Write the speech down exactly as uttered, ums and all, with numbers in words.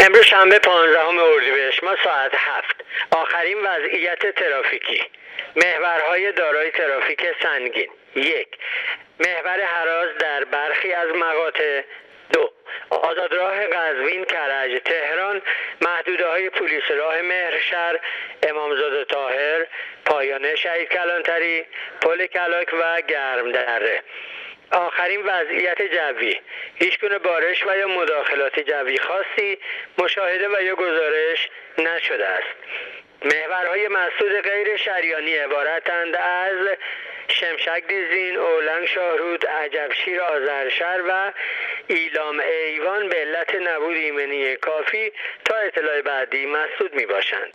امروز شنبه پانزدهم اردیبهشت ماه ساعت هفت. آخرین وضعیت ترافیکی. محورهای دارای ترافیک سنگین: یک، محور هراز در برخی از مقاطع. دو، آزادراه قزوین کرج تهران، محدوده‌های پلیس راه مهرشهر، امامزاده طاهر، پایانه شهید کلانتری، پل کلاک و گرمدره. آخرین وضعیت جوی: هیچگونه بارش و یا مداخلات جوی خاصی مشاهده و یا گزارش نشده است. محورهای مسدود غیر شریانی عبارتند از شمشک دیزین، اولنگ شاهرود، عجبشیر آذرشهر و ایلام ایوان به علت نبود ایمنی کافی تا اطلاع بعدی مسدود می باشند.